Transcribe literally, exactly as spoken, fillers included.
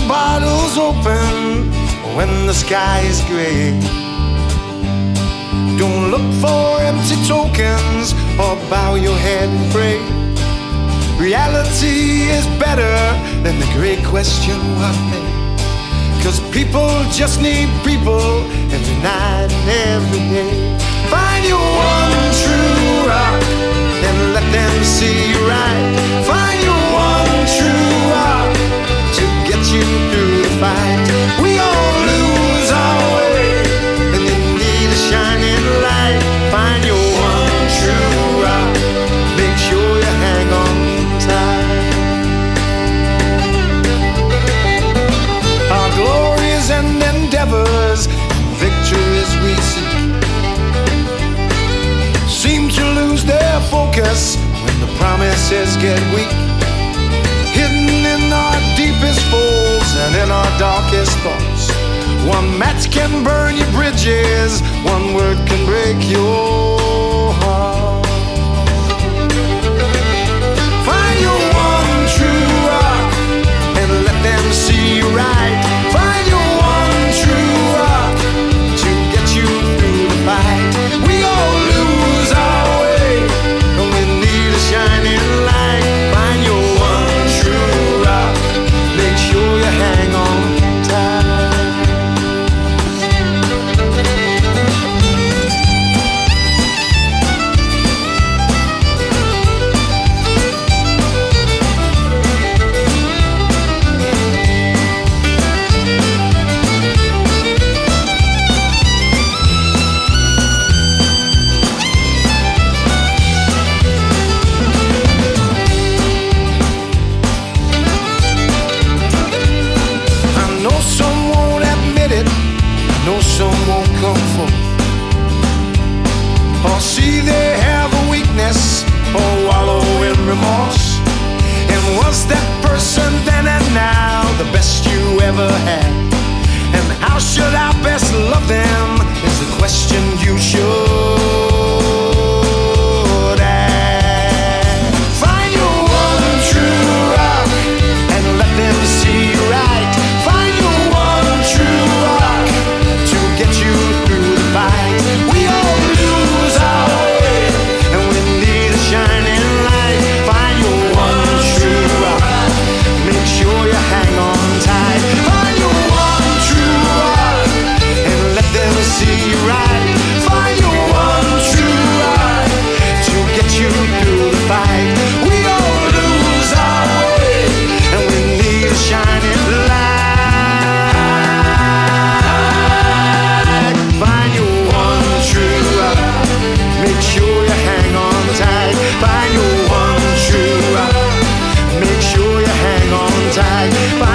bottles open when the sky is gray. Don't look for empty tokens or bow your head and pray. Reality is better than the great question what made. Cause people just need people every night and every day. Find your one true rock and let them see you right. Find your one true rock to get you through the fight. We all lose our way and you need a shining light. Find your one true rock, make sure you hang on tight. Our glories and endeavors, victories we seek, seem to lose their focus when the promises get weak. Hidden in our deepest folds and in our darkest thoughts, one match can burn your bridges, one word can break your heart. Find your one true rock and let them see you right. Find your one true rock to get you through the fight. We all lose our way and we need a shining light. Find your one true rock, make sure you hang on tight. Some won't come forth, or see they have a weakness, or wallow in remorse. And was that person then and now the best you ever had? And how should I best love them is the question you should ask. Find your one true rock and let them see you right. Find your one true rock to get you through the fight. We all lose our way and we need a shining light. Find your one true rock, make sure you hang on tight. Find your one true rock and let them see you right. Find your one true rock to get you through the fight. We all lose our way and we need a shining light. Find your one true rock, make sure you hang on tight. Find your one true rock, make sure you hang on tight.